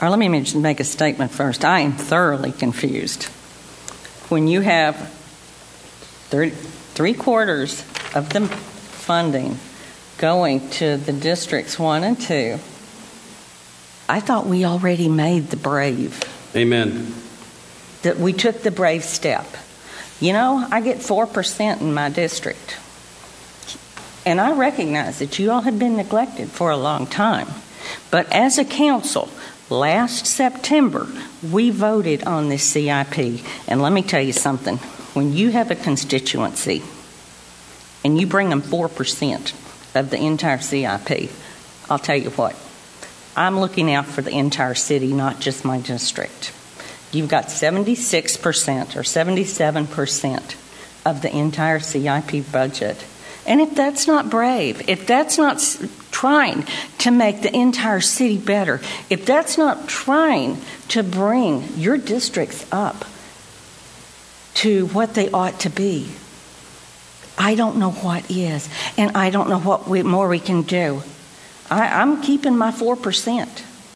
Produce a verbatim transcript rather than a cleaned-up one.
or let me just make a statement first. I am thoroughly confused. When you have three, three quarters of the funding going to the districts one and two, I thought we already made the brave. Amen. That we took the brave step. You know, I get four percent in my district. And I recognize that you all have been neglected for a long time. But as a council, last September, we voted on this C I P. And let me tell you something. When you have a constituency and you bring them four percent of the entire C I P, I'll tell you what. I'm looking out for the entire city, not just my district. You've got seventy-six percent or seventy-seven percent of the entire C I P budget. And if that's not brave, if that's not trying to make the entire city better, if that's not trying to bring your districts up to what they ought to be, I don't know what is. And I don't know what we, more we can do. I, I'm keeping my four percent.